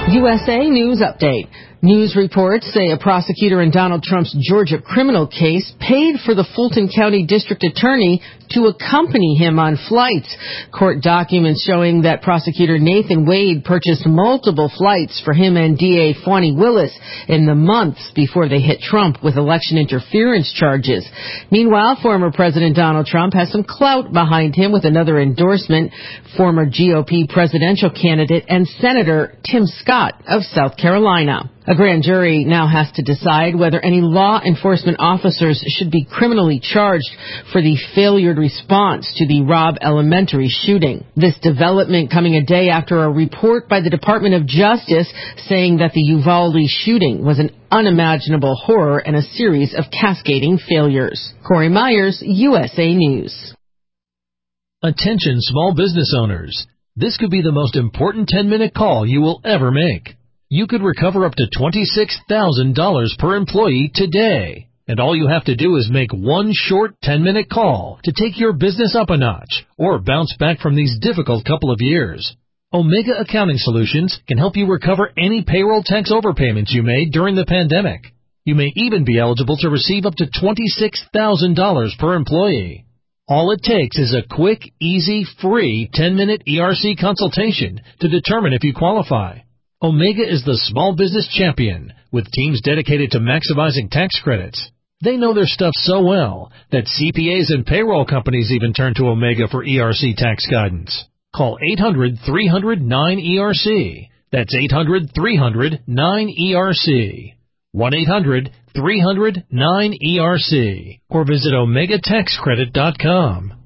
USA News Update. News reports say a prosecutor in Donald Trump's Georgia criminal case paid for the Fulton County District Attorney to accompany him on flights. Court documents showing that prosecutor Nathan Wade purchased multiple flights for him and DA Fani Willis in the months before they hit Trump with election interference charges. Meanwhile, former President Donald Trump has some clout behind him with another endorsement, former GOP presidential candidate and Senator Tim Scott of South Carolina. A grand jury now has to decide whether any law enforcement officers should be criminally charged for the failed response to the Robb Elementary shooting. This development coming a day after a report by the Department of Justice saying that the Uvalde shooting was an unimaginable horror and a series of cascading failures. Corey Myers, USA News. Attention small business owners. This could be the most important 10-minute call you will ever make. You could recover up to $26,000 per employee today. And all you have to do is make one short 10-minute call to take your business up a notch or bounce back from these difficult couple of years. Omega Accounting Solutions can help you recover any payroll tax overpayments you made during the pandemic. You may even be eligible to receive up to $26,000 per employee. All it takes is a quick, easy, free 10-minute ERC consultation to determine if you qualify. Omega is the small business champion with teams dedicated to maximizing tax credits. They know their stuff so well that CPAs and payroll companies even turn to Omega for ERC tax guidance. Call 800-300-9ERC. That's 800-300-9ERC. 1-800-300-9ERC. Or visit OmegaTaxCredit.com.